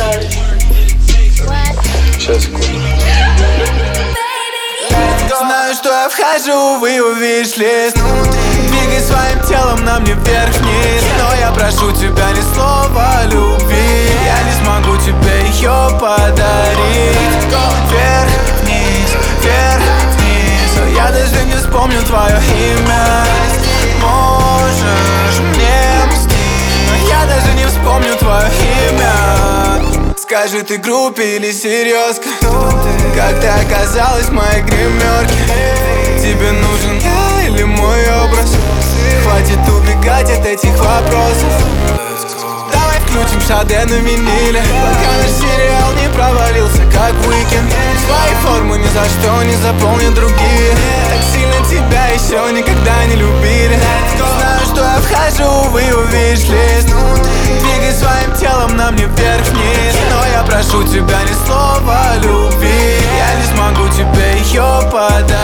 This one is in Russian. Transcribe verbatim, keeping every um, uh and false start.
Сейчас, секунду. Знаю, что я вхожу в ее виш-лист. Двигай своим телом на мне вверх-вниз. Но я прошу тебя ни слова любви. Я не смогу тебе ее подарить. Вверх-вниз, вверх-вниз. Но я даже не вспомню твое имя. Можешь мне мстить, но я даже не вспомню твое имя. Скажи, ты группе или серьезка? Как ты оказалась в моей гримерке? Тебе нужен я или мой образ? Хватит убегать от этих вопросов. Давай включим Шаде на виниле, пока наш сериал не провалился, как Уикенд. Свои формы ни за что не заполнят другие. Так сильно тебя еще никогда не любили. Знаю, что я вхожу в ее виш-лист. Двигай своим телом на мне вверх-вниз. Но я прошу тебя ни слова любви. Я не смогу тебе ее подарить.